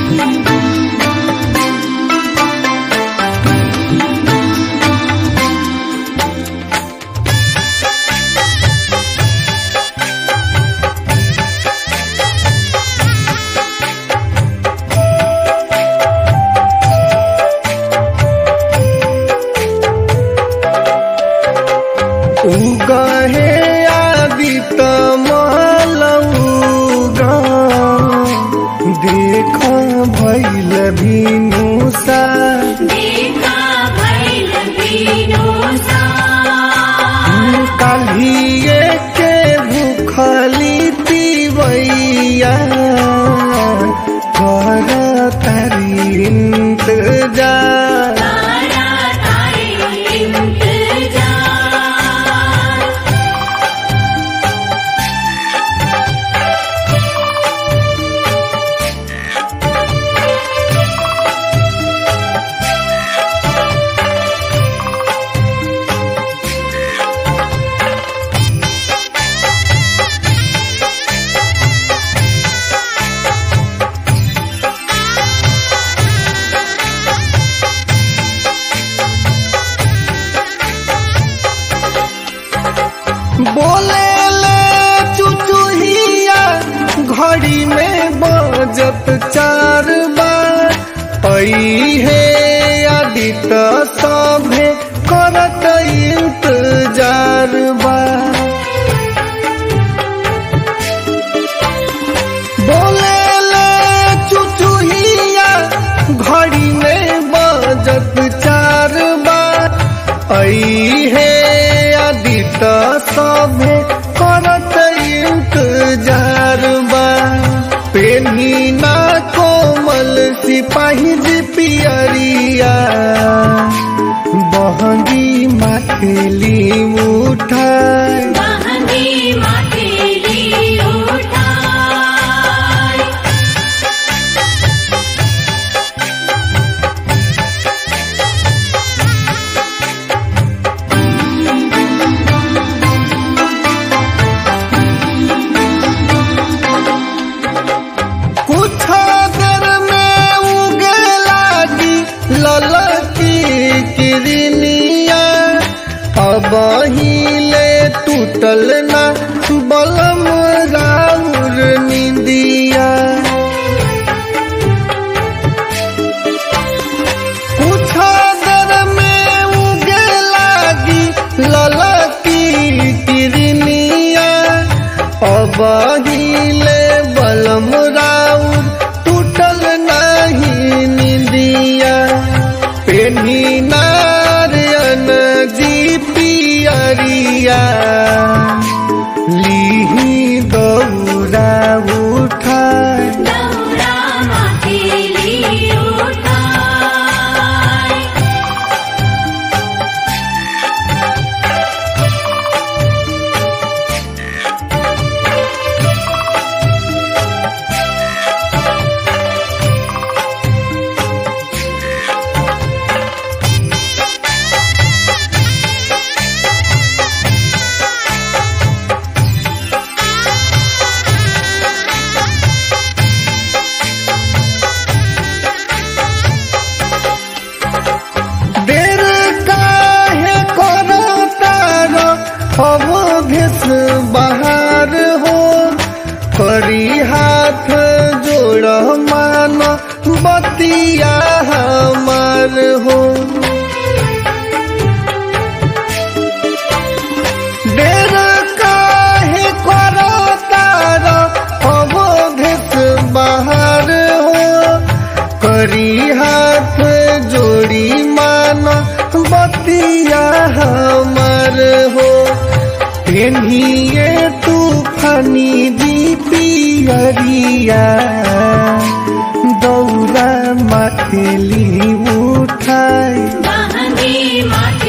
उगहे आदित मलउगा देखा भइल भिनुसा काल्हिए के भूखली तिवैया कर तारी इंतजार बोले ले चुचुहिया घड़ी में बजत 4 बार आई है आदित सभे करत इंतजार बा बोले ले चुचुहिया घड़ी में बजत 4 बार आई है आदित सभे करत इंतजार बा पेनी ना कोमल सिपाही पियरिया बहंगी माथेली उठाए बहिले टूटल ना बलम राउर निंदिया कुछ दर में उगे लागी ललकी किरनिया बहिले बलम राउर टूटल नहीं निंदिया पेनी नारियन जी पियरिया लीही दौरा उठाए भेस बहार हो करी हाथ जोड़ मान बतिया हमार हो देर काहे करो तार अब भेस बहार हो करी हाथ जोड़ी मान बतिया हमार हो पेन्हिए तूफानी दी पियरिया दौरा माथेली उठाए